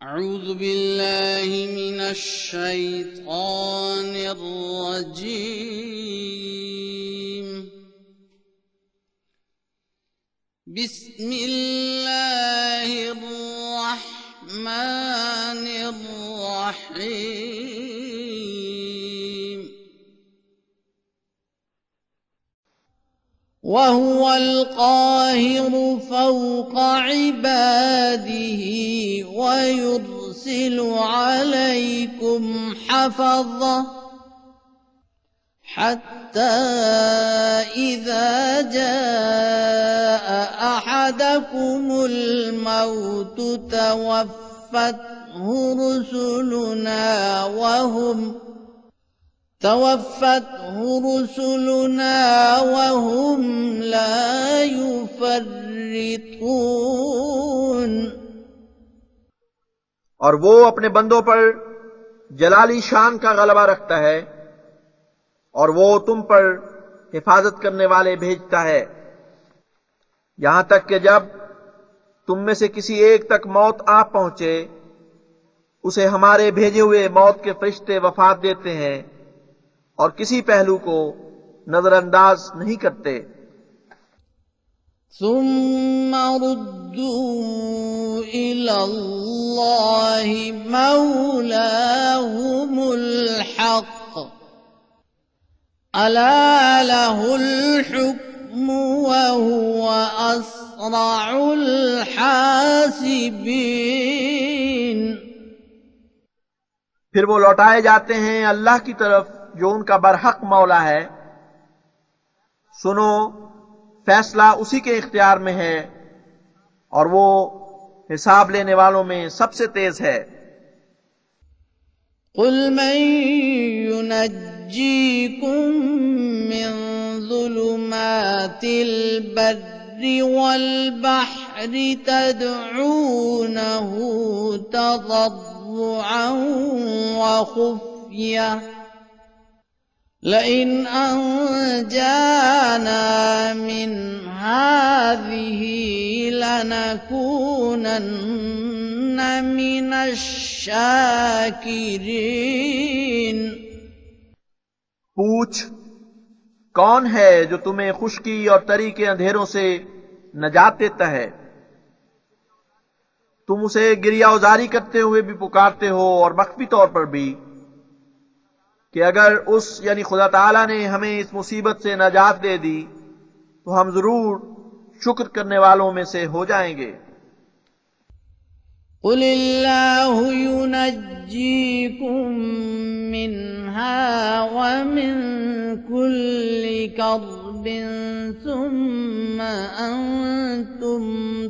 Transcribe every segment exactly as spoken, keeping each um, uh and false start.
अऊज़ु बिल्लाहि मिनश शैतानिर रजीम। बिस्मिल्लाहिर रहमानिर रहीम। वहुवल काहिरु फौqa इबादिही वयुरसिलु अलैकुम हफ़ज़ा हत्ता इज़ा जाअ अहदकुमुल मौतु तवफ़्फ़तहु रुसुलुना वहुम तवफ़्फ़तहु रुसुलुना वहुम ला युफ़र्रितून। और वो अपने बंदों पर जलाली शान का गलबा रखता है और वो तुम पर हिफाजत करने वाले भेजता है, यहां तक कि जब तुम में से किसी एक तक मौत आ पहुंचे, उसे हमारे भेजे हुए मौत के फरिश्ते वफात देते हैं और किसी पहलू को नजरअंदाज नहीं करते। सुम्मा रुद्दू इलल्लाहि मौलाहुमुल हक़ अला लहुल हुक्मु व हुवा अस्रउल हासिबीन। फिर वो लौटाए जाते हैं अल्लाह की तरफ जो उनका बरहक मौला है। सुनो, फैसला उसी के इख्तियार में है और वो हिसाब लेने वालों में सबसे तेज है। कुल मन युनज्जीकुम मिन ज़ुलुमातिल बर्रि वल बहरि तदऊनहु तज़र्रुअन व खुफ़्या लइन अंजाना मिन हाज़िही लनकूनन्न मिनश शाकिरीन। पूछ, कौन है जो तुम्हें खुश्की और तरी के अंधेरों से नजात देता है? तुम उसे गिरियाउजारी करते हुए भी पुकारते हो और मख्फी तौर पर भी कि अगर उस यानी खुदा ताला ने हमें इस मुसीबत से नजात दे दी तो हम जरूर शुक्र करने वालों में से हो जाएंगे। कुलिल्लाहु युनज्जीकुम मिन्हा व मिन कुल्ली कर्बिन सुम्मा अंतुम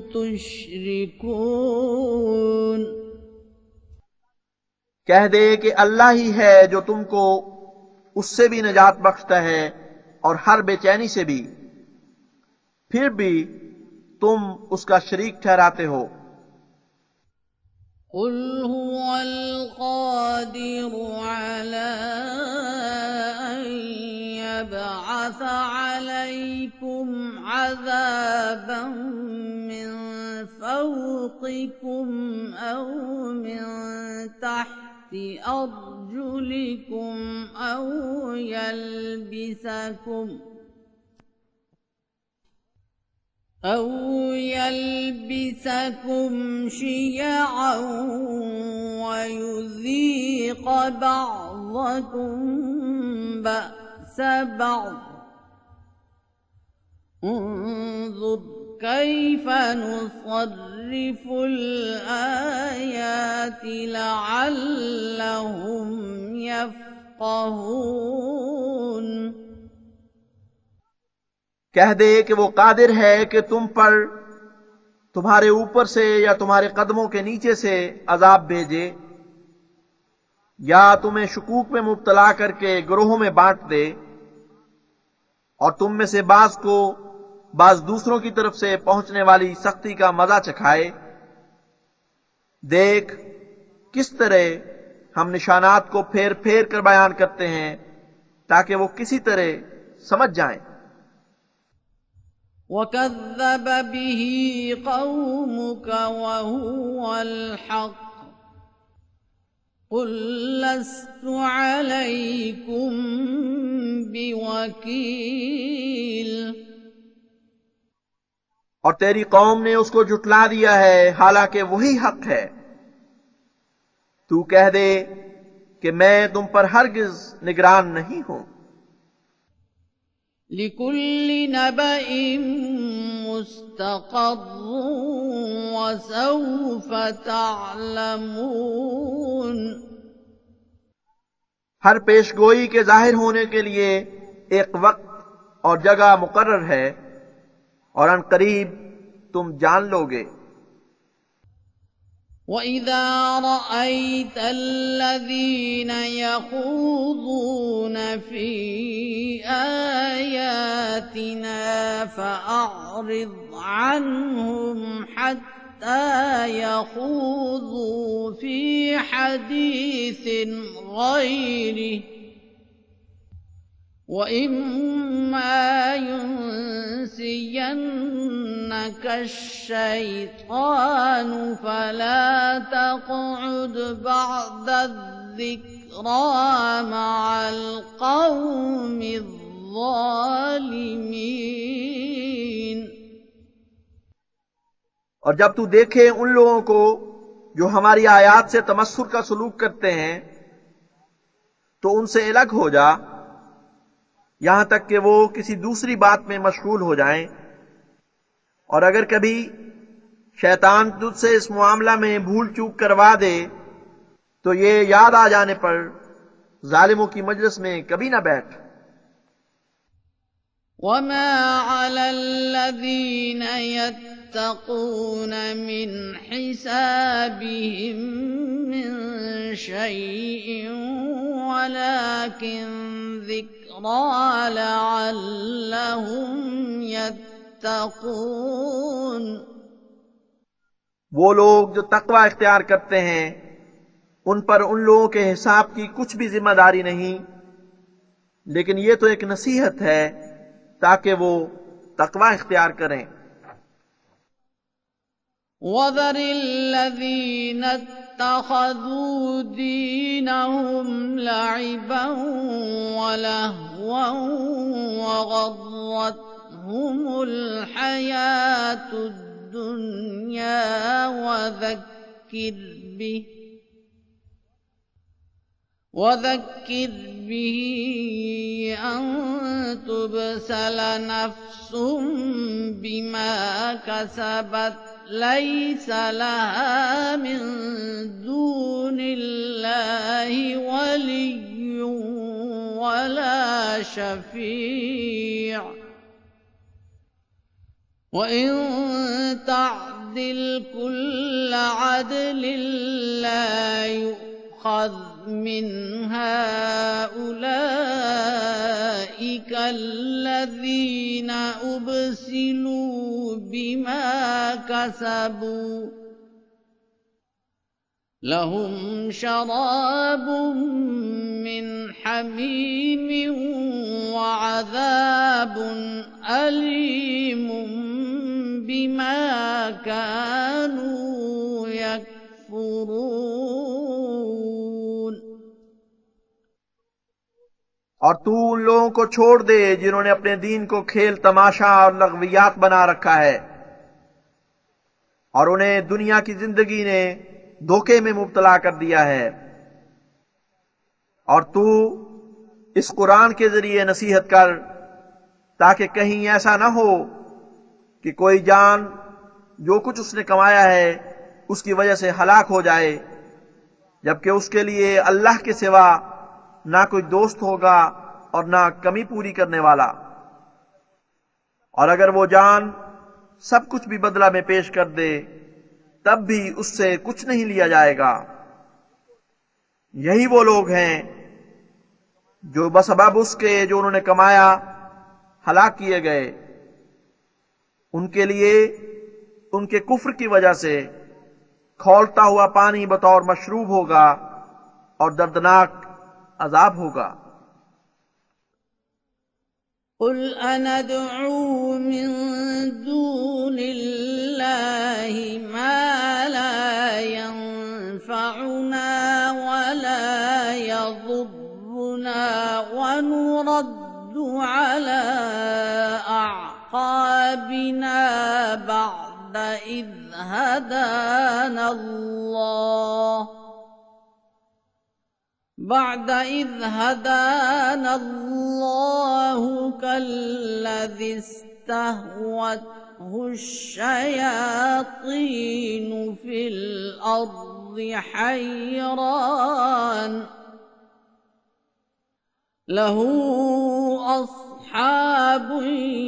तुश्रिकून। कह दे कि अल्लाह ही है जो तुमको उससे भी निजात बख्शता है और हर बेचैनी से भी, फिर भी तुम उसका शरीक ठहराते हो। कुल हुवल क़ादिरु अला अन यबअस अलैकुम अज़ाबन मिन फ़ौक़िकुम औ मिन तहति अर्जुलिकुम औ यल्बिसकुम औ यल्बिसकुम शियअन व युज़ीक़ बअज़कुम बअस बअज़। उन्ज़ुर कैफ़ नुसर्रिफ़ुल आयाति लअल्लहुम यफ़क़हून। कह दे कि वो कादिर है कि तुम पर, तुम्हारे ऊपर से या तुम्हारे कदमों के नीचे से अजाब भेजे, या तुम्हें शुकूक में मुब्तला करके गुरोहों में बांट दे और तुम में से बाज को बाज दूसरों की तरफ से पहुंचने वाली सख्ती का मजा चखाए। देख किस तरह हम निशानात को फेर फेर कर बयान करते हैं ताकि वो किसी तरह समझ जाएं। वकज़्ज़ब बिही कौमुक वहुवल हक़ قل لست عليكم بوكيل और तेरी कौम ने उसको जुटला दिया है, हालांकि वही हक है। तू कह दे कि मैं तुम पर हरगिज निगरान नहीं हूं। लिकुल्लि नबइम मुस्तक़र्रुन व सौफ तअलमून। हर पेशगोई के जाहिर होने के लिए एक वक्त और जगह मुकर्रर है, और अनकरीब तुम जान लोगे। وَإِذَا رَأَيْتَ الَّذِينَ يَخُوضُونَ فِي آيَاتِنَا فَأَعْرِضْ عَنْهُمْ حَتَّى يَخُوضُوا فِي حَدِيثٍ غَيْرِهِ وَإِمَّا يُنْسِيَنَّكَ الشَّيْطَانُ فَلَا تَقْعُدْ بَعْدَ الذِّكْرَى مَعَ الْقَوْمِ الظَّالِمِينَ। और जब तू देखे उन लोगों को जो हमारी आयात से तमस्सुर का सलूक करते हैं, तो उनसे अलग हो जा, यहां तक कि वो किसी दूसरी बात में मशगूल हो जाएं। और अगर कभी शैतान तुझसे इस मामला में भूल चूक करवा दे, तो ये याद आ जाने पर जालिमों की मजलिस में कभी ना बैठ। वमा अलल्लज़ीन यत्तक़ून मिन हिसाबिहिम मिन शैइन वलाकिन ज़िक्रा लअल्लहुम यत्तक़ून। वो लोग जो तकवा इख्तियार करते हैं, उन पर उन लोगों के हिसाब की कुछ भी जिम्मेदारी नहीं, लेकिन ये तो एक नसीहत है ताकि वो तकवा इख्तियार करें। वज़रिल्लज़ीन इत्तख़ज़ू दीनहुम लइबन वलहवन वगर्रतहुमुल हयातुद दुनिया वज़क्किर बिहि वज़क्किर बिहि अन तुबसल नफ्सुम बिमा कसबत लैस लहा मिन दूनिल्लाहि वलिय्युन वला शफीअ वइन तअदिल कुल्ल अदलिन ला युअख़ज़ मिन्हा उलाइका अल्लज़ीना उबसिलू बिमा कसबू लहुम शराबुम मिन हमीमिन वअज़ाबुन अलीमुम बिमा कानू यकफुरून। और तू उन लोगों को छोड़ दे जिन्होंने अपने दीन को खेल तमाशा और लग़वियात बना रखा है, और उन्हें दुनिया की जिंदगी ने धोखे में मुब्तला कर दिया है। और तू इस कुरान के जरिए नसीहत कर, ताकि कहीं ऐसा ना हो कि कोई जान जो कुछ उसने कमाया है उसकी वजह से हलाक हो जाए, जबकि उसके लिए अल्लाह के सिवा ना कोई दोस्त होगा और ना कमी पूरी करने वाला। और अगर वो जान सब कुछ भी बदला में पेश कर दे, तब भी उससे कुछ नहीं लिया जाएगा। यही वो लोग हैं जो बसबाब उसके जो उन्होंने कमाया हलाक किए गए। उनके लिए उनके कुफ्र की वजह से खौलता हुआ पानी बतौर मशरूब होगा और दर्दनाक अजाब होगा। कुल अनदउ मिन दूनिल्लाहि मा ला यंफउना वला يضرنا ونرد على أعقابنا بعد إذ هدانا الله بعد إذ هدانا الله كالذي استهوته الشياطين في الأرض حيران له أصحاب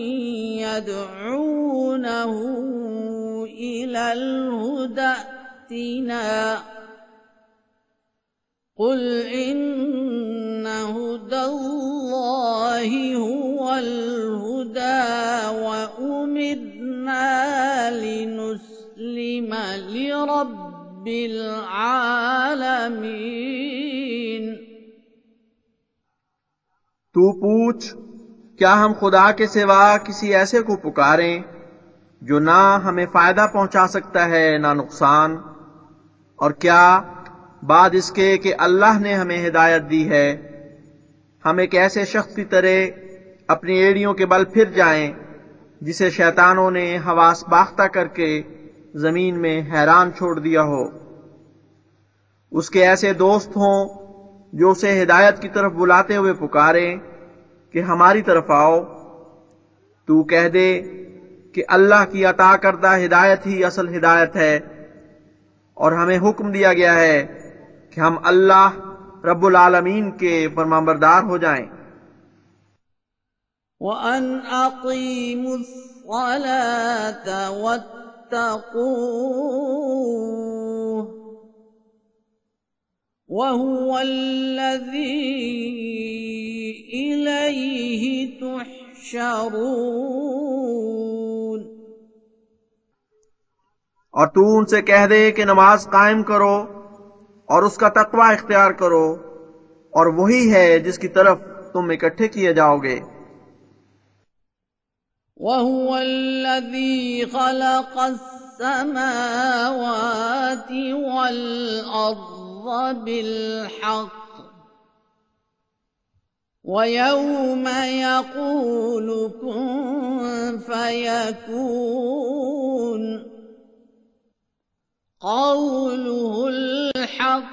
يدعونه إلى الهدى ائتنا قل إن هدى الله هو الهدى وأمرنا لنسلم لرب العالمين। तू पूछ, क्या हम खुदा के सिवा किसी ऐसे को पुकारें जो ना हमें फायदा पहुंचा सकता है ना नुकसान, और क्या बाद इसके कि अल्लाह ने हमें हिदायत दी है हम एक ऐसे शख्स की तरह अपनी एड़ियों के बल फिर जाएं जिसे शैतानों ने हवास बाख्ता करके जमीन में हैरान छोड़ दिया हो। उसके ऐसे दोस्त हों जो उसे हिदायत की तरफ बुलाते हुए पुकारें कि हमारी तरफ आओ। तू कह दे कि अल्लाह की अता करदा हिदायत ही असल हिदायत है, और हमें हुक्म दिया गया है कि हम अल्लाह रब्बुल आलमीन के फरमाबरदार हो जाएं। वअन अक़ीमुस सलात वत्तक़ूह वहुवल्लज़ी इलैहि तुहशरून। और तू उनसे कह दे कि नमाज कायम करो और उसका तकवा इख्तियार करो, और वही है जिसकी तरफ तुम इकट्ठे किए जाओगे। वहुवल्लज़ी खलक़स समावाति वल अर्ज़ बिलहक़ वयौम यक़ूलु कुन फयकून क़ौलुहुल हक़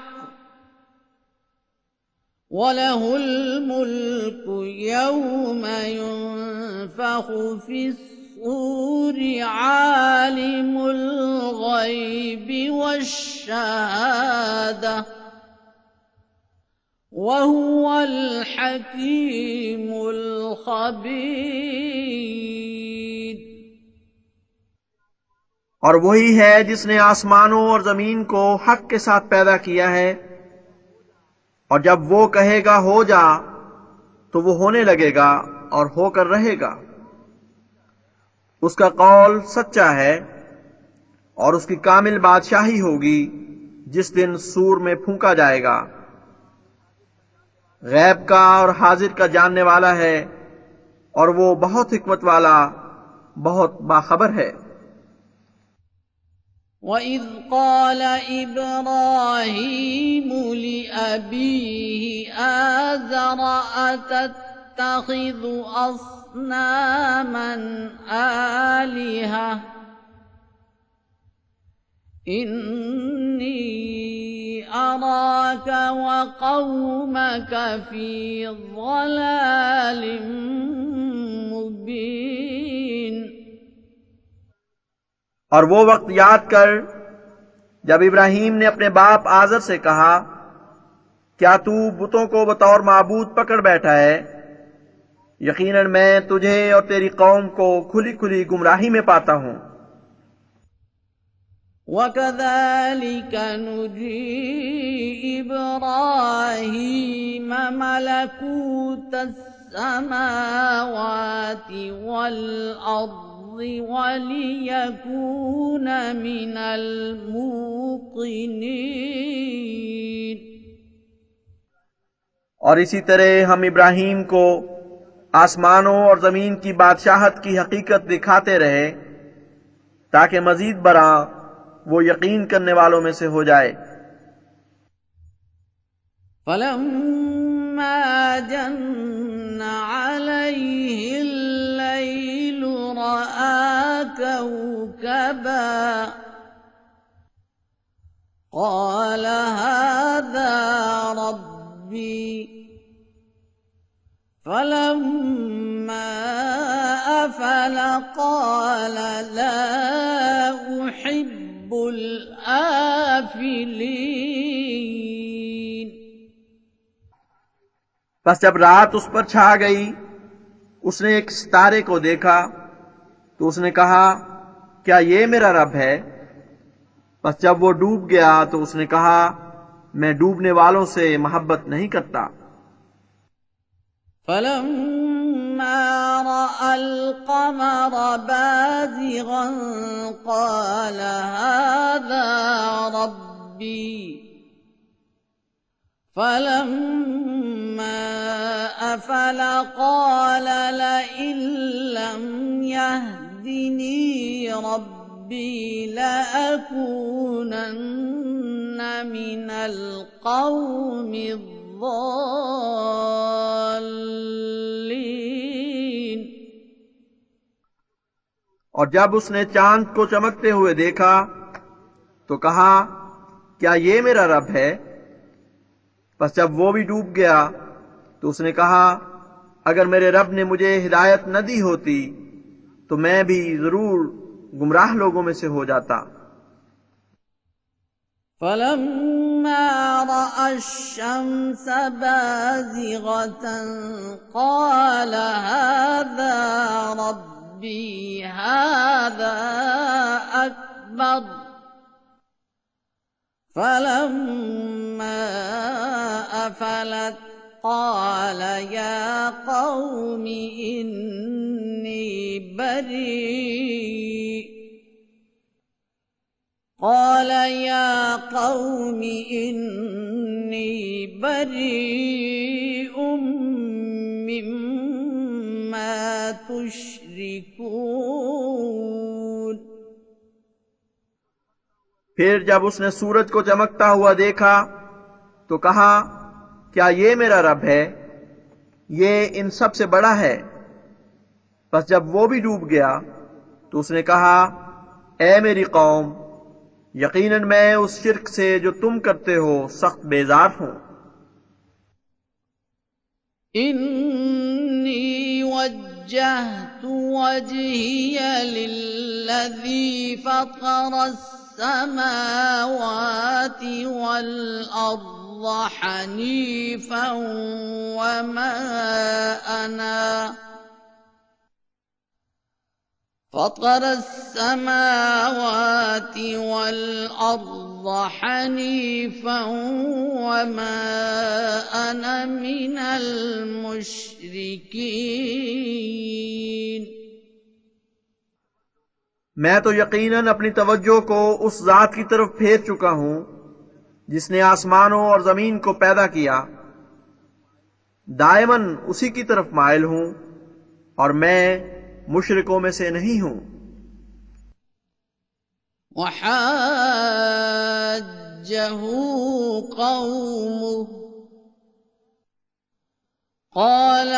वलहुल मुल्कु यौम युन्फ़ख़ु फ़िस्सूरि आलिमुल ग़ैबि वश्शहादा वहुवल हकीमुल ख़बीर। और वही है जिसने आसमानों और जमीन को हक के साथ पैदा किया है, और जब वो कहेगा हो जा तो वो होने लगेगा और होकर रहेगा। उसका कौल सच्चा है और उसकी कामिल बादशाही होगी जिस दिन सूर में फूंका जाएगा। गैब का और हाजिर का जानने वाला है, और वो बहुत हिकमत वाला, बहुत बाखबर है। वइज़ क़ाल इब्राहीमु लिअबीहि आज़र अतत्तख़िज़ु अस्नामन आलिहा इन्नी अराक वक़ौमक फ़ी ज़लालिम मुबीन। और वो वक्त याद कर जब इब्राहीम ने अपने बाप आजर से कहा, क्या तू बुतों को बतौर माबूद पकड़ बैठा है? यकीनन मैं तुझे और तेरी कौम को खुली खुली गुमराही में पाता हूं। वकज़ालिक नुजी इब्राहीम मलकूतस समावाति वल अर्ज़ वलियकून मिनल मूक़िनीन। और इसी तरह हम इब्राहीम को आसमानों और जमीन की बादशाहत की हकीकत दिखाते रहे ताकि मजीद बरा वो यकीन करने वालों में से हो जाए। فلما جن عليه الليل رأى كوكبا قال هذا ربي فلما أفل قال لا أحب الآفلين। बस जब रात उस पर छा गई, उसने एक सितारे को देखा तो उसने कहा, क्या ये मेरा रब है? बस जब वो डूब गया तो उसने कहा, मैं डूबने वालों से मोहब्बत नहीं करता। فلما رأى القمر بازغا قال هذا ربي فلما أفل قال لئن لم يهدني ربي لأكونن من القوم الضالين। और जब उसने चांद को चमकते हुए देखा तो कहा, क्या ये मेरा रब है? बस जब वो भी डूब गया तो उसने कहा, अगर मेरे रब ने मुझे हिदायत न दी होती तो मैं भी जरूर गुमराह लोगों में से हो जाता। فلما رأى الشمس بازغة قال هذا ربي هذا أكبر فلما أفلت قال يا قوم إني بريء قال يا قوم إني بريء مما تشركون۔ फिर जब उसने सूरज को चमकता हुआ देखा तो कहा, क्या ये मेरा रब है? ये इन सब से बड़ा है। बस जब वो भी डूब गया तो उसने कहा, ऐ मेरी कौम, यकीनन मैं उस शिर्क से जो तुम करते हो सख्त बेजार हूं। इन्नी वज्जहतु वजहिय लिल्लज़ी फ़तरस्समावाति वल अर्ज़ हनीफ़न वमा अना فطر السماوات والأرض حنيفا وما أنا من المشركين। मैं तो यकीनन अपनी तवज्जो को उस जात की तरफ फेर चुका हूं जिसने आसमानों और जमीन को पैदा किया। दायमन उसी की तरफ माइल हूं और मैं मुशरिकों में से नहीं हूं। वहाज्जहू कौमुह क़ाल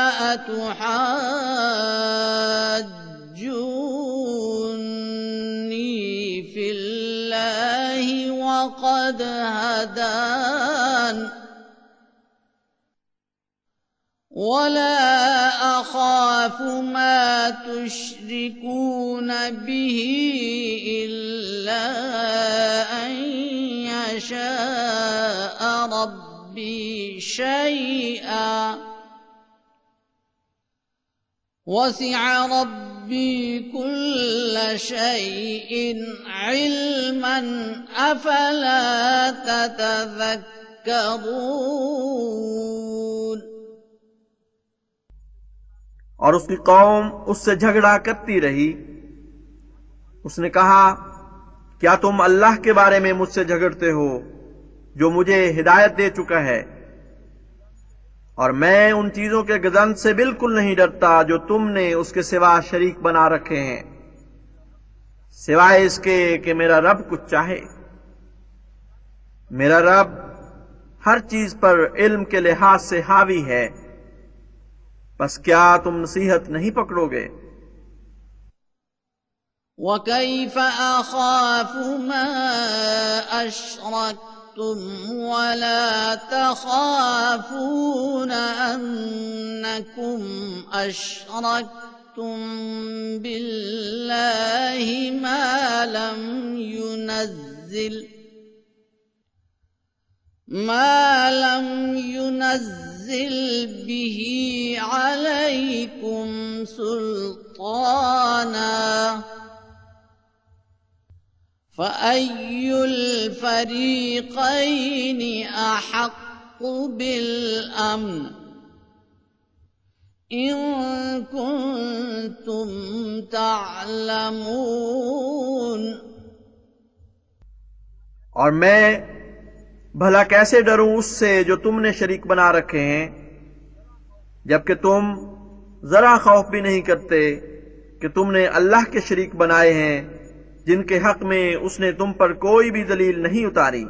अतुहज्जूनी फ़िल्लाहि वक़द हदान वला अखाफ मा तुश्रिकून बिही इल्ला अन यशाअ रब्बी शैआ वसिअ रब्बी कुल्ल शैइन इल्मन अफला ततज़क्करून। और उसकी कौम उससे झगड़ा करती रही। उसने कहा, क्या तुम अल्लाह के बारे में मुझसे झगड़ते हो जो मुझे हिदायत दे चुका है? और मैं उन चीजों के गजन से बिल्कुल नहीं डरता जो तुमने उसके सिवा शरीक बना रखे हैं, सिवाय इसके कि मेरा रब कुछ चाहे। मेरा रब हर चीज पर इल्म के लिहाज से हावी है, बस क्या तुम नसीहत नहीं पकड़ोगे? وكيف أخاف ما أشركتم ولا تخافون أنكم أشركتم بالله ما لم ينزل ما لم ينزل به عليكم سلطانا فأي الفريقين أحق بالأمن إن كنتم تعلمون। और मैं भला कैसे डरूं उससे जो तुमने शरीक बना रखे हैं, जबकि तुम जरा खौफ भी नहीं करते कि तुमने अल्लाह के शरीक बनाए हैं जिनके हक में उसने तुम पर कोई भी दलील नहीं उतारी।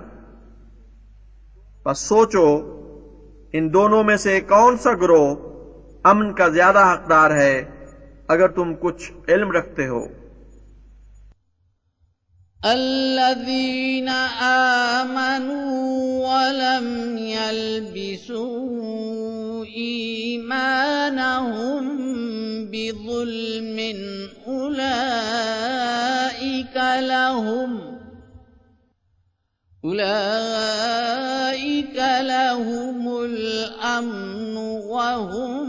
बस सोचो इन दोनों में से कौन सा गिरोह अमन का ज्यादा हकदार है, अगर तुम कुछ इल्म रखते हो। الذين آمنوا ولم يلبسوا إيمانهم بظلم أولئك لهم أولئك لهم الأمن وهم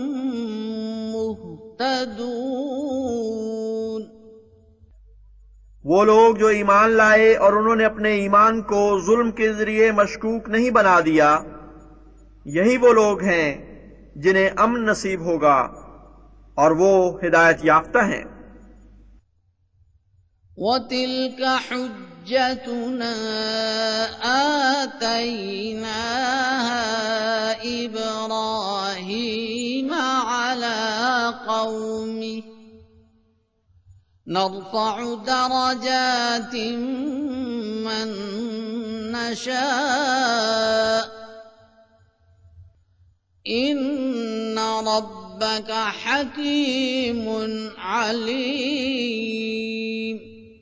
مهتدون। वो लोग जो ईमान लाए और उन्होंने अपने ईमान को जुल्म के जरिए मशकूक नहीं बना दिया, यही वो लोग हैं जिन्हें अमन नसीब होगा और वो हिदायत याफ्ता हैं। وَتِلْكَ حُجَّتُنَا آتَيْنَاهَا إِبْرَاهِيمَ عَلَى قَوْمِهِ نرفع درجات من نشاء إن ربك حكيم عليم।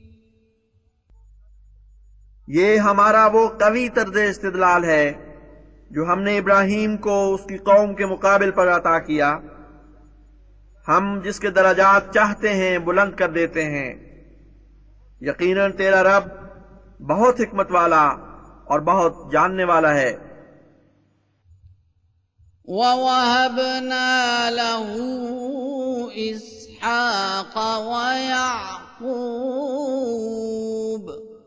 ये हमारा वो कवी तर्ज इस्तिदलाल है जो हमने इब्राहीम को उसकी कौम के मुकाबिल पर अता किया। हम जिसके दराजात चाहते हैं बुलंद कर देते हैं। यकीनन तेरा रब बहुत हिकमत वाला और बहुत जानने वाला है। وَوَهَبْنَا لَهُ إِسْحَاقَ وَيَعْقُوبَ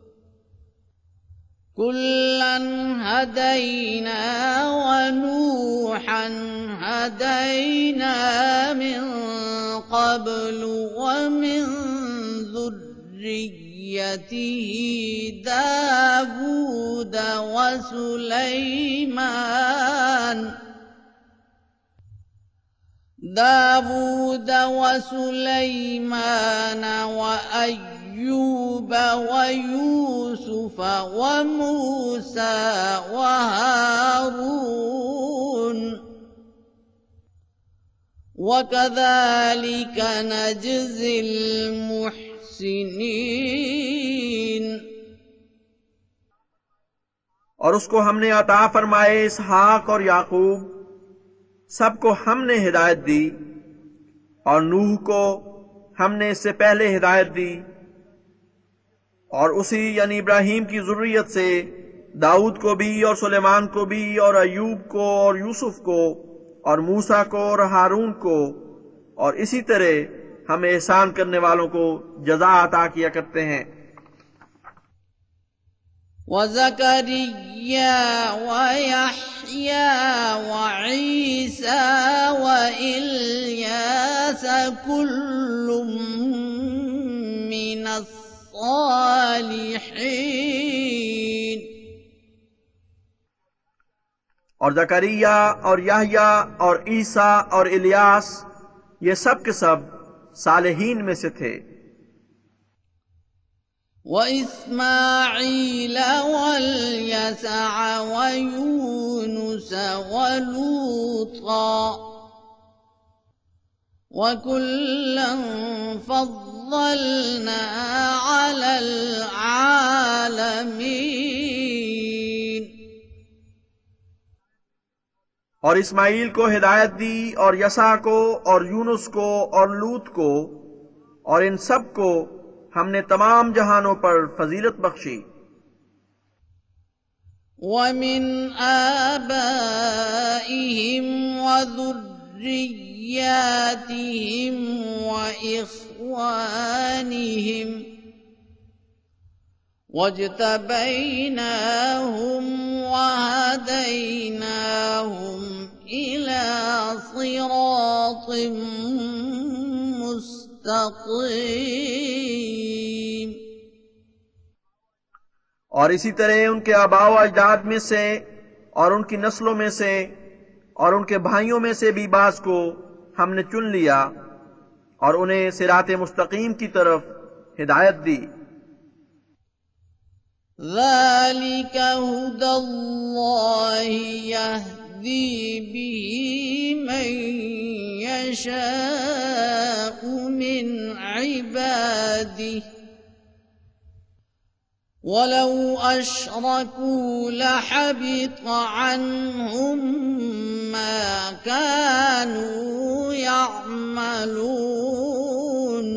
كُلًّا هَدَيْنَا وَنُوحًا هَدَيْنَا مِن قَبْلُ وَمِن ذُرِّيَّتِهِ دَاوُودَ وَسُلَيْمَانَ داود وسليمان وأيوب ويوسف وموسى وهارون وكذلك نجزي المحسنين। और उसको हमने अता फरमाए इसहाक और याकूब, सबको हमने हिदायत दी, और नूह को हमने इससे पहले हिदायत दी, और उसी यानी इब्राहीम की जुर्रियत से दाऊद को भी और सुलेमान को भी और अयूब को और यूसुफ को और मूसा को और हारून को, और इसी तरह हम एहसान करने वालों को जज़ा अता किया करते हैं। وزكريا ويحيى وعيسى وإلياس كل من الصالحين। और जकरिया और याहया और ईसा और इलियास ये सब के सब सालेहीन में से थे। وإسماعيل واليسع ويونس ويونس ولوطا وكلا فضلنا على العالمين. और इस्माइल को हिदायत दी और यसा को और यूनुस को और लूत को और इन सब को हमने तमाम जहानों पर फजीलत बख्शी. ومن آبائهم وذرياتهم وإخوانهم واجتبيناهم وهديناهم إلى صراط مستقيم. और इसी तरह उनके आबाओ अजदाद में से और उनकी नस्लों में से और उनके भाइयों में से भी बास को हमने चुन लिया और उन्हें सिरात मुस्तकीम की तरफ हिदायत दी. ذلك هدى الله يهدي به من يشاء من عباده ولو أشركوا لحبط عنهم ما كانوا يعملون.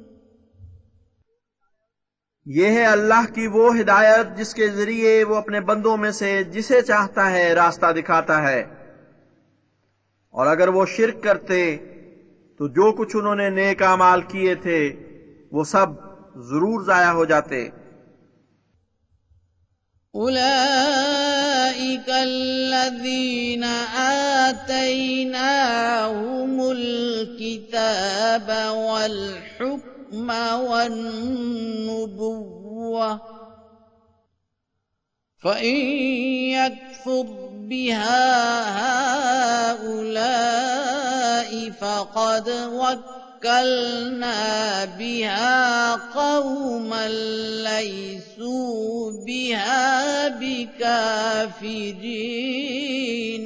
ये है अल्लाह की वो हिदायत जिसके जरिए वो अपने बंदों में से जिसे चाहता है रास्ता दिखाता है. और अगर वो शिर्क करते तो जो कुछ उन्होंने नेक अमाल किए थे वो सब जरूर जाया हो जाते. أولئك الذين آتيناهم الكتاب والحكم والنبوة فإن يكفر بها هؤلاء فقد وكلنا بها قوما ليسوا بها بكافرين.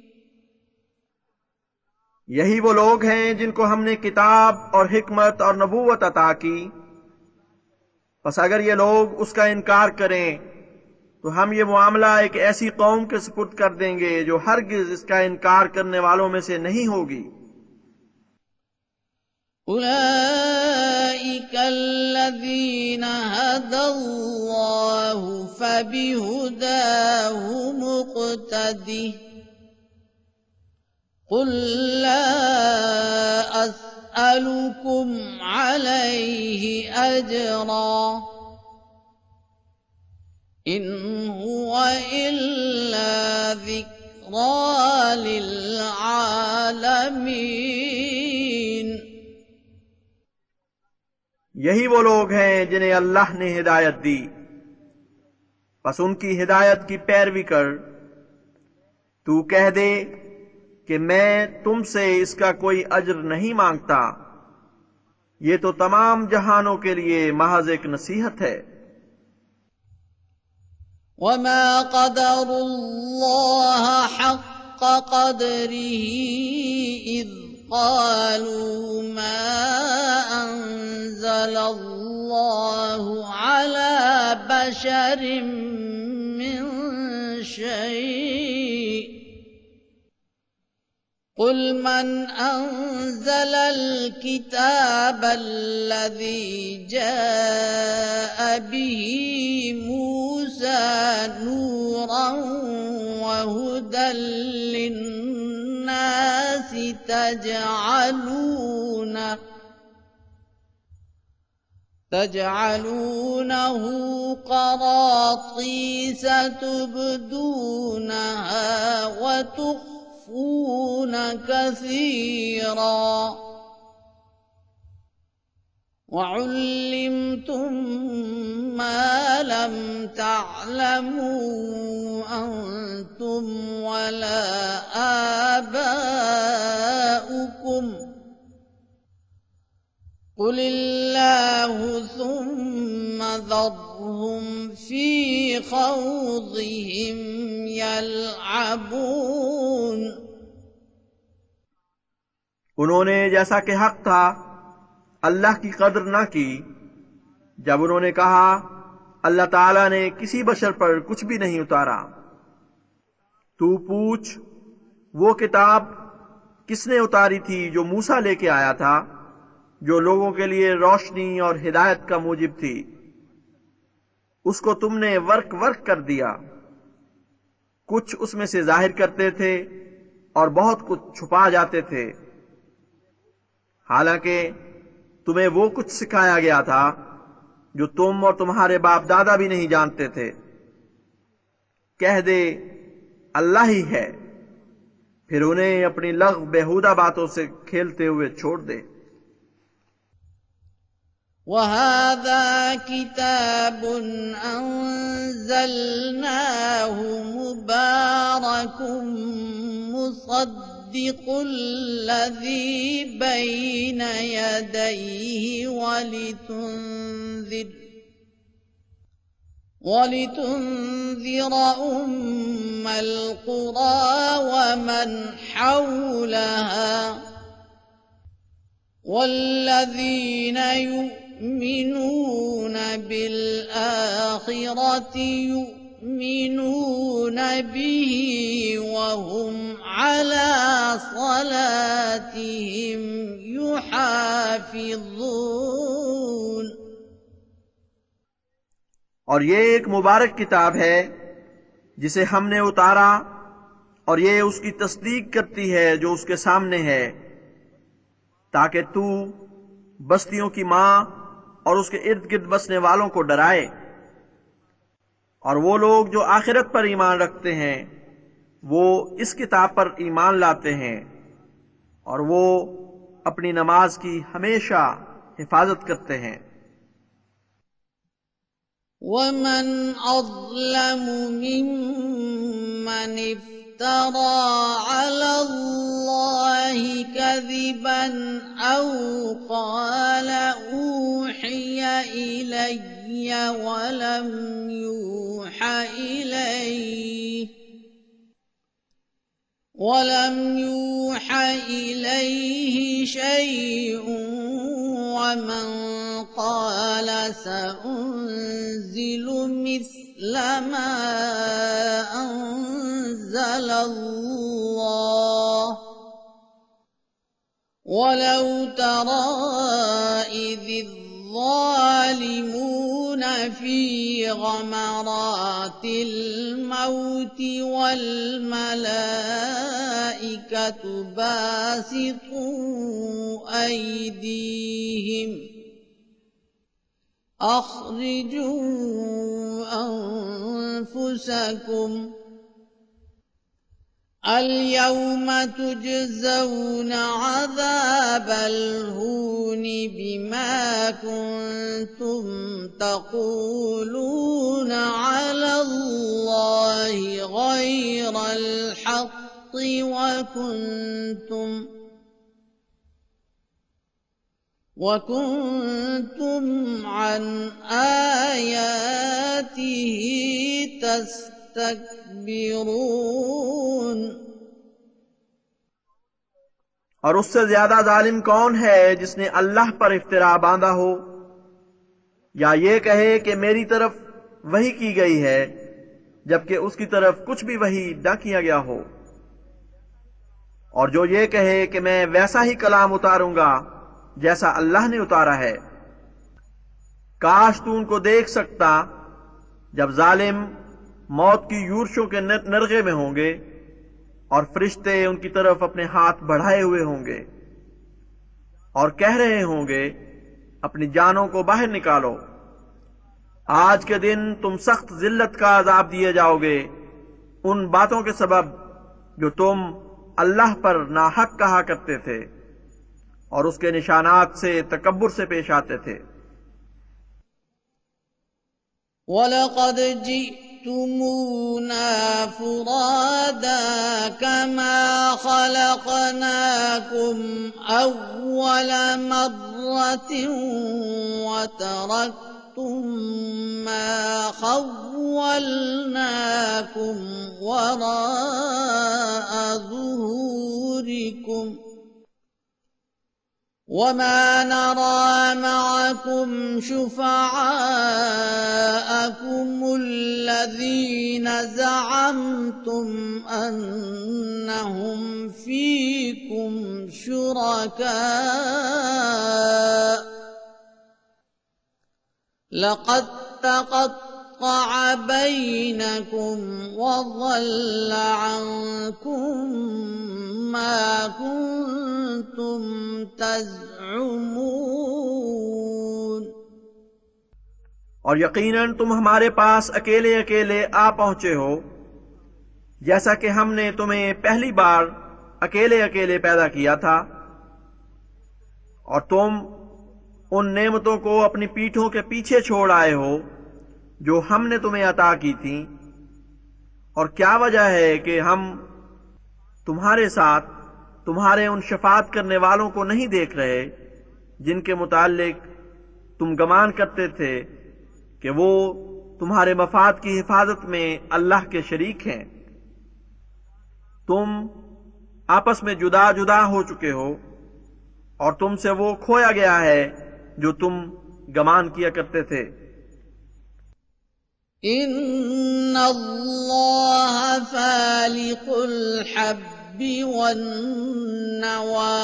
यही वो लोग हैं जिनको हमने किताब और हिकमत और नबूवत अता की. बस अगर ये लोग उसका इनकार करें तो हम ये मामला एक ऐसी कौम के सुपुर्द कर देंगे जो हरगिज इसका इनकार करने वालों में से नहीं होगी. أولئك الذين هدى الله فبهداه مقتده قل لا أسألكم عليه أجرا إن هو إلا ذكرى للعالمين. यही वो लोग हैं जिन्हें अल्लाह ने हिदायत दी. बस उनकी हिदायत की पैरवी कर. तू कह दे कि मैं तुमसे इसका कोई अज्र नहीं मांगता. ये तो तमाम जहानों के लिए महज एक नसीहत है. وما قدروا الله حق قدره إذ قالوا ما أنزل الله على بشر من شيء قل من أنزل الكتاب الذي جاء به موسى نورا وهدى للناس تجعلونه تجعلونه قراطيس تبدونها وتخفون كثيرا وعلمتم ما لم تعلموا أنتم ولا آباؤكم قل الله ثم ذرهم في خوضهم يلعبون। उन्होंने जैसा कि हक था अल्लाह की कदर न की जब उन्होंने कहा अल्लाह ताला ने किसी बशर पर कुछ भी नहीं उतारा। तू पूछ वो किताब किसने उतारी थी जो मूसा लेके आया था, जो लोगों के लिए रोशनी और हिदायत का मूजिब थी। उसको तुमने वर्क वर्क कर दिया। कुछ उसमें से जाहिर करते थे और बहुत कुछ छुपा जाते थे। हालांकि तुम्हें वो कुछ सिखाया गया था जो तुम और तुम्हारे बाप दादा भी नहीं जानते थे। कह दे अल्लाह ही है, फिर उन्हें अपनी लग़्व बेहुदा बातों से खेलते हुए छोड़ दे। वहादा किताबुन अंज़लनाहु मुबारकुम मुसद्दिक़ुल लज़ी बैन यदैहि वलितुन्ज़िर वलितुन्ज़िर उम्मल क़ुरा वमन हौलहा वल्लज़ीन युमिनून बिल आखिरति युमिनून बिही वहुम अला सलातिहिम युहाफिज़ून। और ये एक मुबारक किताब है जिसे हमने उतारा और ये उसकी तस्दीक करती है जो उसके सामने है, ताकि तू बस्तियों की मां और उसके इर्द गिर्द बसने वालों को डराए। और वो लोग जो आखिरत पर ईमान रखते हैं वो इस किताब पर ईमान लाते हैं और वो अपनी नमाज की हमेशा हिफाजत करते हैं। वमन अज़लमु मिम्मन इफ्तरा अलल्लाहि कज़िबन औ क़ाल ऊहिय इलय्य वलम यूहा इलैहि वलम यूहा इलैहि शैउन वमन क़ाल सउन्ज़िलु मिस्ल मा अंज़लल्लाह वलौ तरा इज़िज़ ज़ालिमून फ़ी ग़मरातिल मौति वल मलाइकतु बासितू ऐदीहिम अख़रिजू अन्फुसकुम अल-यौम तुजज़ौन अज़ाबल हूनि बिमा कुन्तुम तक़ूलून अलल्लाहि गैरल हक़्क़ि व कुन्तुम वकुन्तुम अन आयातिहि तस्तकबिरून। और उससे ज्यादा जालिम कौन है जिसने अल्लाह पर इफ्तिरा बांधा हो या ये कहे कि मेरी तरफ वही की गई है जबकि उसकी तरफ कुछ भी वही न किया गया हो, और जो ये कहे कि मैं वैसा ही कलाम उतारूंगा जैसा अल्लाह ने उतारा है। काश तू उनको देख सकता जब जालिम मौत की यूर्शों के नरगे में होंगे और फरिश्ते उनकी तरफ अपने हाथ बढ़ाए हुए होंगे और कह रहे होंगे अपनी जानों को बाहर निकालो। आज के दिन तुम सख्त जिल्लत का अजाब दिए जाओगे उन बातों के सबब जो तुम अल्लाह पर नाहक कहा करते थे और उसके निशानात से तकब्बुर से पेश आते थे। वलक़द जि'तुमूना फुरादा कमा खलक़नाकुम अव्वल मर्रतिन व तरक्तुम ما خولناكم وراء ظهوركم وما نرى معكم شفعاءكم الذين زعمتم أنهم فيكم شركاء لقد تقطع بينكم وضل عنكم ما كنتم تزعمون। और यकीनन तुम हमारे पास अकेले अकेले आ पहुंचे हो, जैसा कि हमने तुम्हें पहली बार अकेले अकेले पैदा किया था, और तुम उन नेमतों को अपनी पीठों के पीछे छोड़ आए हो जो हमने तुम्हें अता की थी। और क्या वजह है कि हम तुम्हारे साथ तुम्हारे उन शफात करने वालों को नहीं देख रहे जिनके मुताल्लिक तुम गमान करते थे कि वो तुम्हारे मफाद की हिफाजत में अल्लाह के शरीक हैं। तुम आपस में जुदा जुदा हो चुके हो और तुमसे वो खोया गया है जो तुम गमान किया करते थे। इन्नल्लाह फालिकुल हब्बि वन्नवा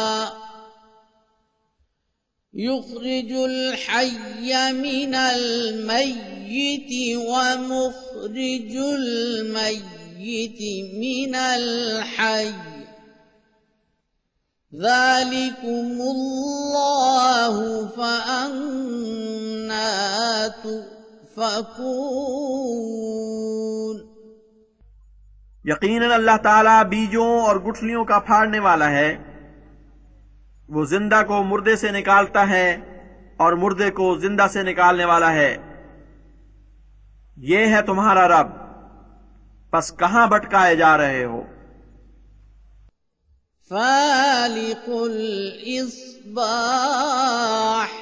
युख्रिजुल हय्य मिनल मय्यिति व मुख्रिजुल मय्यिति मिनल हय्य ज़ालिकुमुल्लाहु फ़अन्ना तुफ़कून। यकीनन अल्लाह ताला बीजों और गुठलियों का फाड़ने वाला है। वो जिंदा को मुर्दे से निकालता है और मुर्दे को जिंदा से निकालने वाला है। ये है तुम्हारा रब, बस कहां भटकाए जा रहे हो। फालिकुल इस्बाह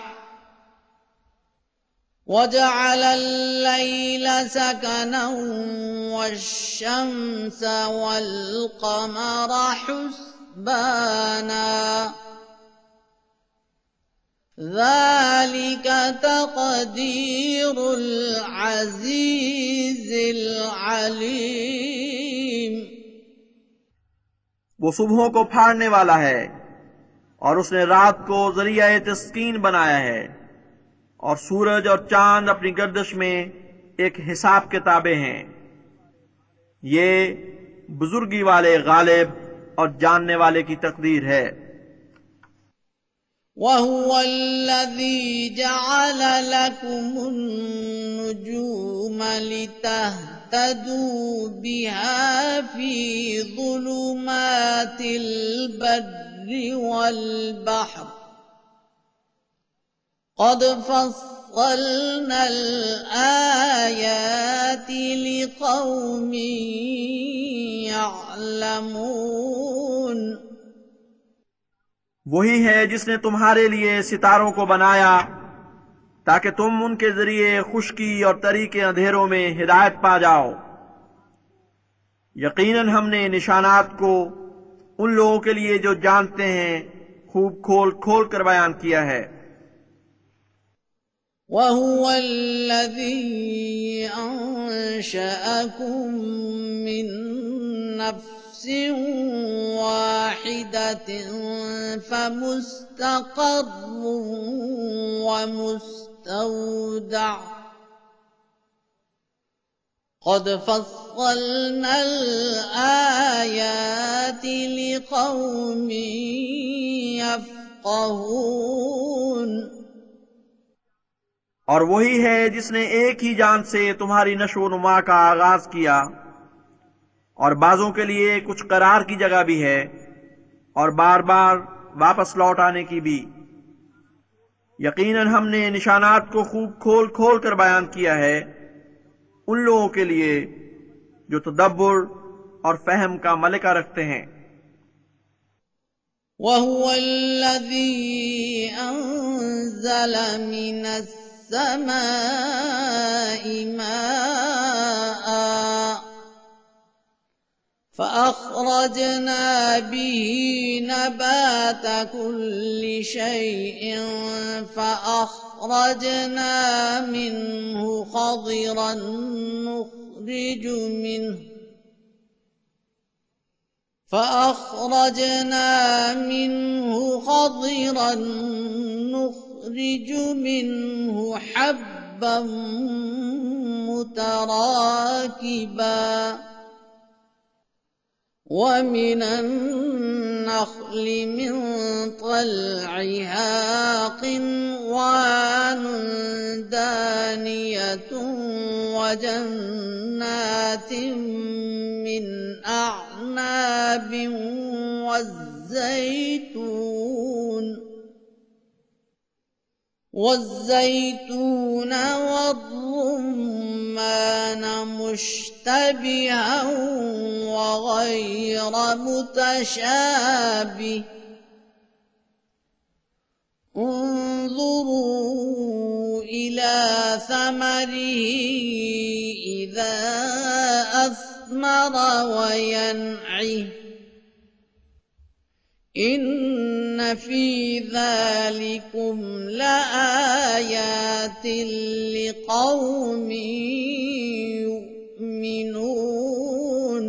वजअलल लैला सकनन वश्शम्स वल क़मरा हुस्बाना ज़ालिक तक़दीरुल अज़ीज़िल अलीम। वो सुबहों को फाड़ने वाला है और उसने रात को जरिया तस्कीन बनाया है, और सूरज और चांद अपनी गर्दिश में एक हिसाब किताबे हैं। ये बुजुर्गी वाले गालिब और जानने वाले की तकदीर है। वहुवल्लज़ी जअल लकुमुन नुजूम लितहतदू बिहा फी ज़ुलुमातिल बर्रि वल बहर क़द फ़स्सलनल आयाति लिक़ौमिन यअलमून। वही है जिसने तुम्हारे लिए सितारों को बनाया ताकि तुम उनके जरिए खुश्की और तरी के अंधेरों में हिदायत पा जाओ। यकीनन हमने निशानात को उन लोगों के लिए जो जानते हैं खूब खोल खोल कर बयान किया है। वहुवल्लज़ी अंशअकुम मिन नफ्सिन वाहिदतिन फमुस्तक़र्रुन व मुस्तौदअ क़द फ़स्सलनल आयाति लिक़ौमिन यफ़क़हून। और वही है जिसने एक ही जान से तुम्हारी नशो नुमा का आगाज किया, और बाजों के लिए कुछ करार की जगह भी है और बार बार वापस लौट आने की भी। यकीनन हमने निशानात को खूब खोल खोल कर बयान किया है उन लोगों के लिए जो तदब्बुर और फहम का मलिका रखते हैं। वहुवल्लज़ी अंज़ल मिनस السماء ماء فأخرجنا به نبات كل شيء فأخرجنا منه خضرا نخرج منه فأخرجنا منه خضرا نخرج منه حبا متراكبا ومن النخل من طلعها قنوان دانية وجنات من أعناب والزيتون والزيتون والرمان مشتبها وغير متشابه انظروا إلى ثمره إذا أثمر وينعه إن في ذلكم لآيات لقوم يؤمنون।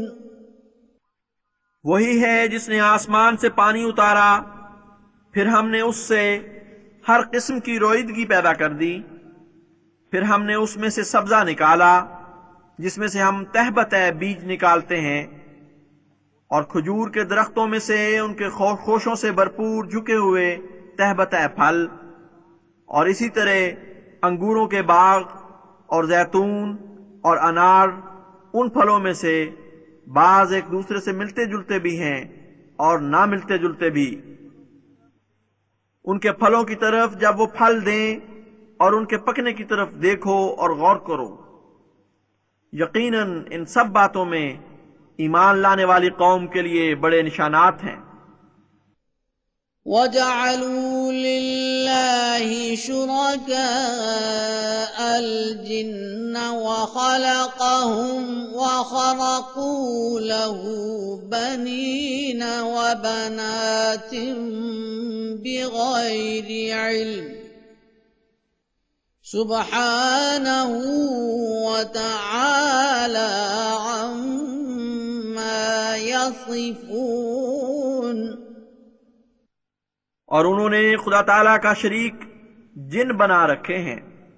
वही है जिसने आसमान से पानी उतारा, फिर हमने उससे हर किस्म की रोईदगी पैदा कर दी, फिर हमने उसमें से सब्जा निकाला जिसमें से हम तहबतह बीज निकालते हैं, और खजूर के दरख्तों में से उनके खोशों से भरपूर झुके हुए तहबतह फल, और इसी तरह अंगूरों के बाग और जैतून और अनार, उन फलों में से बाज एक दूसरे से मिलते जुलते भी हैं और ना मिलते जुलते भी। उनके फलों की तरफ जब वो फल दें और उनके पकने की तरफ देखो और गौर करो। यकीनन इन सब बातों में ईमान लाने वाली कौम के लिए बड़े निशानात हैं। वजअलू लिल्लाहि शुरकाअ अल-जिन्न व खलक़हुम व खरक़ू लहू बनीन व बनातिन बिग़ैरि इल्म सुब्हानहू व तआला यसिफून। और उन्होंने खुदा ताला का शरीक जिन बना रखे हैं,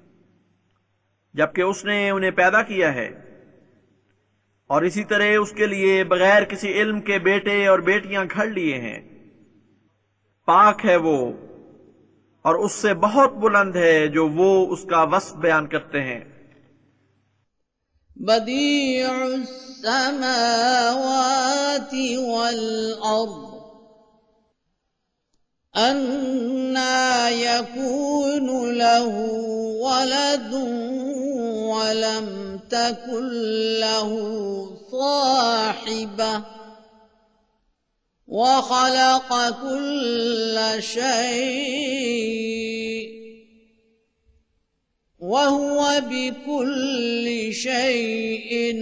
जबकि उसने उन्हें पैदा किया है, और इसी तरह उसके लिए बगैर किसी इल्म के बेटे और बेटियां घड़ लिए हैं। पाक है वो और उससे बहुत बुलंद है जो वो उसका वस्फ बयान करते हैं। बदीउस समावाति वल अर्द अन्ना यकूनु लहू वलदुन वलम तकुन लहू साहिबा वखलक़ कुल्ल शैइन वहुव बिकुल्लि शैइन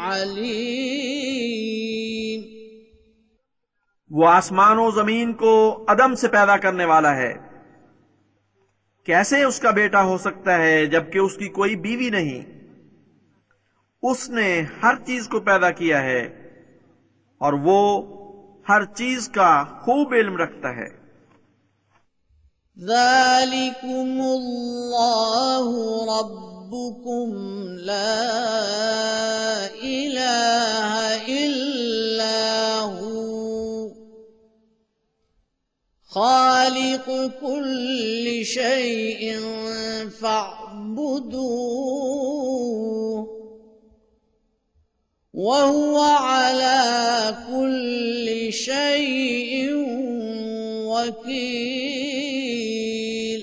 अलीम। वो आसमानों जमीन को अदम से पैदा करने वाला है। कैसे उसका बेटा हो सकता है जबकि उसकी कोई बीवी नहीं। उसने हर चीज को पैदा किया है और वो हर चीज का खूब इल्म रखता है। ज़ालिकुमुल्लाहु रब्बुकुम ला इलाहा इल्ला हू खालिक़ु कुल्लि शैइन फ़अब्दूहु वहुव अला कुल्लि शैइन वकील।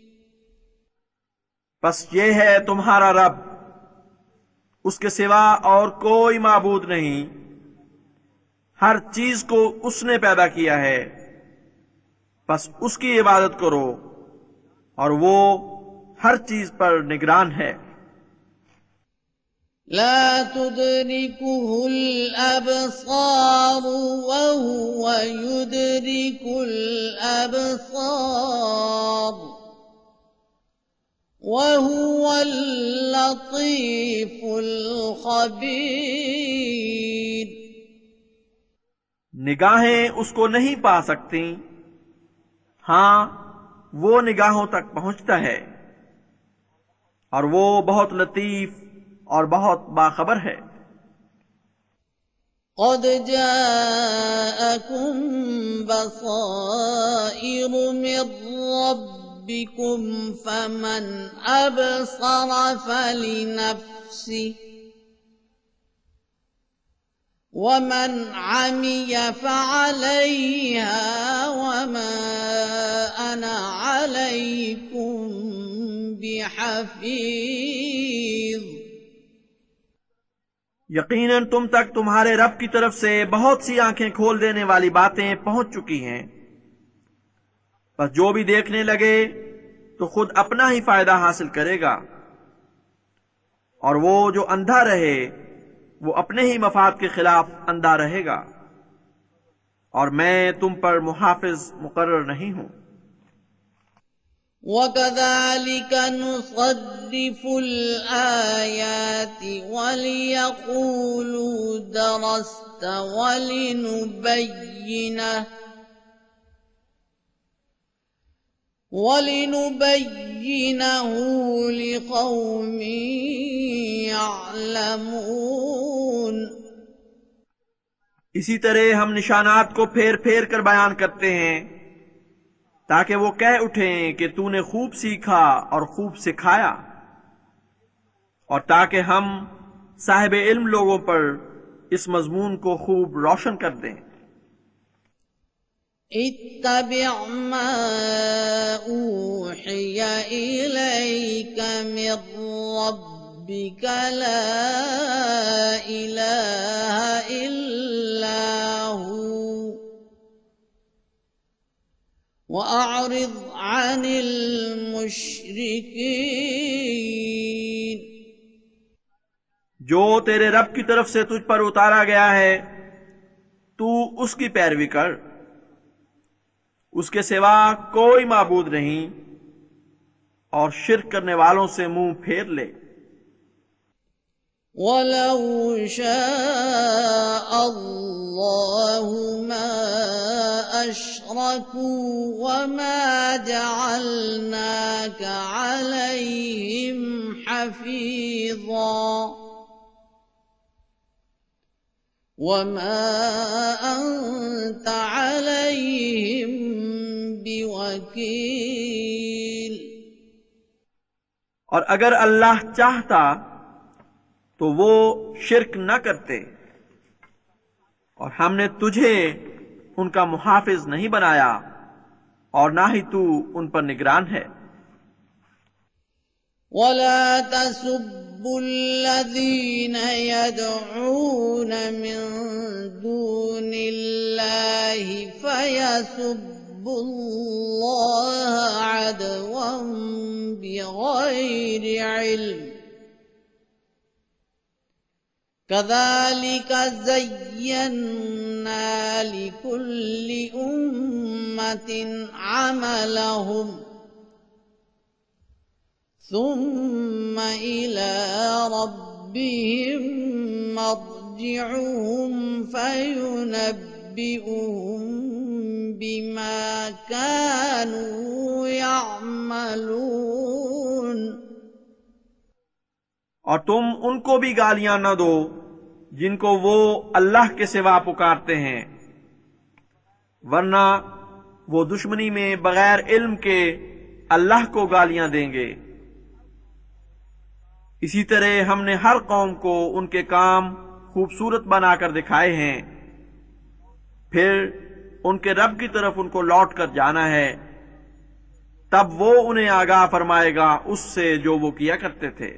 बस ये है तुम्हारा रब, उसके सिवा और कोई माबूद नहीं। हर चीज को उसने पैदा किया है, बस उसकी इबादत करो और वो हर चीज पर निगरान है। لا تدركه الأبصار وهو يدرك الأبصار وهو اللطيف الخبير। निगाहें उसको नहीं पा सकती, हां वो निगाहों तक पहुंचता है और वो बहुत लतीफ और बहुत बाखबर है। قد جاءكم بصائر من ربكم فمن أبصر فلنفسه ومن عمي فعليها وما أنا عليكم بحفيظ। यकीनन तुम तक तुम्हारे रब की तरफ से बहुत सी आंखें खोल देने वाली बातें पहुंच चुकी हैं। बस जो भी देखने लगे तो खुद अपना ही फायदा हासिल करेगा, और वो जो अंधा रहे वो अपने ही मफाद के खिलाफ अंधा रहेगा, और मैं तुम पर मुहाफिज मुकर्रर नहीं हूं। وَكَذَلِكَ نُصَرِّفُ الْآيَاتِ وَلِيَقُولُوا دَرَسْتَ وَلِنُبَيِّنَهُ وَلِنُبَيِّنَهُ لِقَوْمٍ يَعْلَمُونَ। इसी तरह हम निशानात को फेर फेर कर बयान करते हैं ताकि वो कह उठें कि तूने खूब सीखा और खूब सिखाया, और ताकि हम साहिब इल्म लोगों पर इस मजमून को खूब रोशन कर दें। इत्तबि' मा ऊहिय इलैक मिर रब्बिका ला इलाहा इल्ला हू वअरिद अनिल मुश्रिकीन। जो तेरे रब की तरफ से तुझ पर उतारा गया है तू उसकी पैरवी कर, उसके सिवा कोई माबूद नहीं, और शिर्क करने वालों से मुंह फेर ले। वलौ शाअ अल्लाहु मा अशरकू वमा जअलनाका अलैहिम हफीज़ा वमा अंत अलैहिम बिवकील। और अगर अल्लाह चाहता तो वो शिर्क न करते, और हमने तुझे उनका मुहाफिज नहीं बनाया, और ना ही तू उन पर निगरान है। वला तसुब्बुल्लज़ीन यदऊन मिन दूनिल्लाहि फयसुब्बुल्लाह अदवन बिगैरि इल्म कज़ालिक ज़य्यन्ना लिकुल्लि उम्मतिन अमलहुम सुम्मा इला रब्बिहिम मर्जिउहुम फयुनब्बिउहुम बिमा कानू यअमलून। और तुम उनको भी गालियां न दो जिनको वो अल्लाह के सिवा पुकारते हैं, वरना वो दुश्मनी में बगैर इल्म के अल्लाह को गालियां देंगे। इसी तरह हमने हर कौम को उनके काम खूबसूरत बनाकर दिखाए हैं, फिर उनके रब की तरफ उनको लौट कर जाना है, तब वो उन्हें आगाह फरमाएगा उससे जो वो किया करते थे।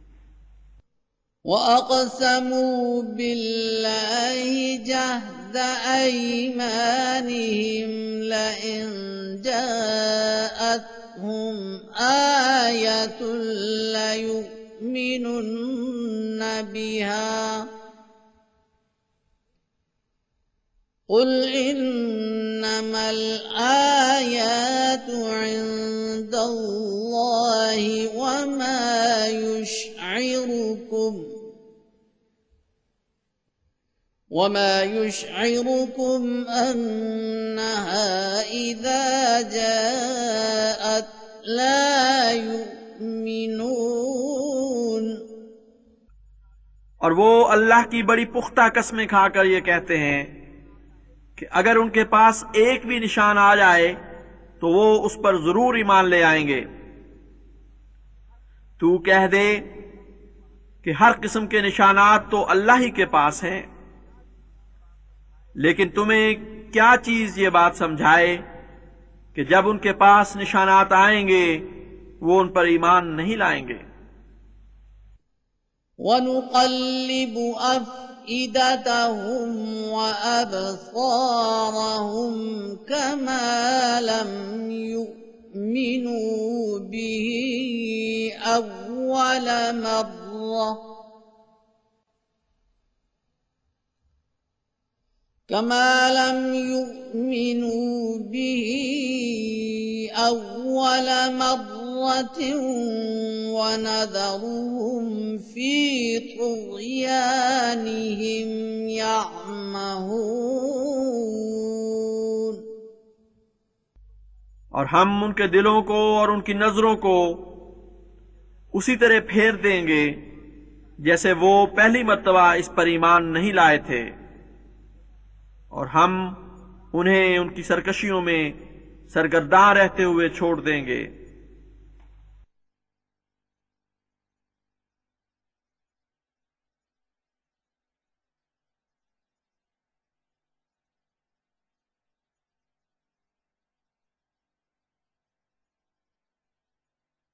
वअक़समू बिल्लाहि जहद ऐमानिहिम लइन जाअतहुम आयतुम ليؤمنن بها قل إنما الآيات عند الله وما يشعركم وما يشعركم أنها إذا جاءت لا يؤمنون। और वो अल्लाह की बड़ी पुख्ता कसमें खाकर ये कहते हैं कि अगर उनके पास एक भी निशान आ जाए तो वो उस पर जरूर ईमान ले आएंगे। तू कह दे कि हर किस्म के निशानात तो अल्लाह ही के पास हैं, लेकिन तुम्हें क्या चीज ये बात समझाए कि जब उनके पास निशानात आएंगे वो उन पर ईमान नहीं लाएंगे। वनुक़ल्लिबु अफ़इदतहुम वअबसारहुम कमा लम युमिनु बिही अव्वल मर्रा कमा लम युमिनु बिही अव्वल मर्रतिन वनदरुहुम फी तुग़यानिहिम यअमहून। और हम उनके दिलों को और उनकी नजरों को उसी तरह फेर देंगे जैसे वो पहली मर्तबा इस पर ईमान नहीं लाए थे, और हम उन्हें उनकी सरकशियों में सरगर्दां रहते हुए छोड़ देंगे।